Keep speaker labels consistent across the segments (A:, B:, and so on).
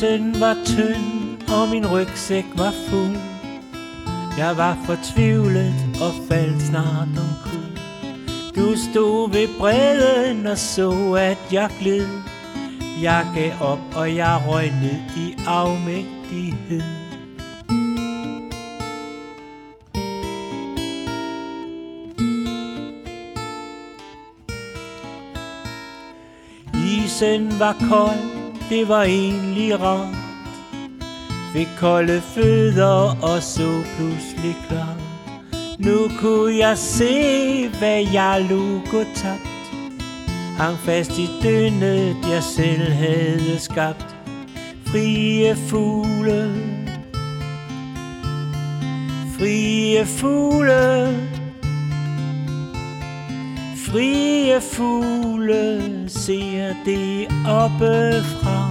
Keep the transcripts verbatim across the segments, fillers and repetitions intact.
A: Isen var tynd, og min rygsæk var fuld. Jeg var fortvivlet og faldt snart omkuld. Du stod ved bredden og så, at jeg gled. Jeg gav op, og jeg røg ned i afmægtighed. Isen var kold, det var egentlig rart. Fik kolde fødder og så pludselig klart. Nu kunne jeg se, hvad jeg lå gå tabt. Hang fast i døgnet, jeg selv havde skabt. Frie fugle, frie fugle, frie fugle, ser det oppefra.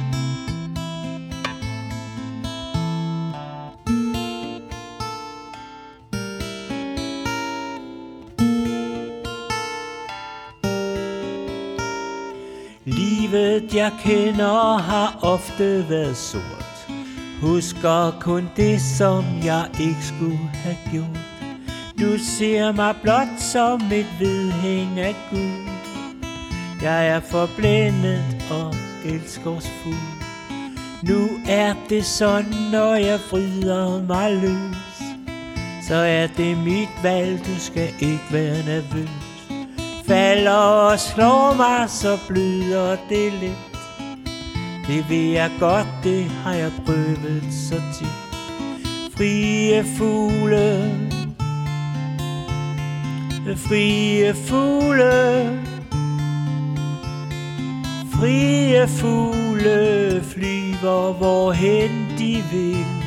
A: Livet jeg kender har ofte været sort. Husker kun det, som jeg ikke skulle have gjort. Du ser mig blot som et vedhæng af guld. Jeg er forblændet og elskovsfuld. Nu er det sådan, når jeg vrider mig løs. Så er det mit valg, du skal ikke være nervøs. Falder og slår mig, så bløder det lidt. Det ved jeg godt, det har jeg prøvet så tit. Frie fugle, frie fugle, frie fugle flyver hvorhen de vil.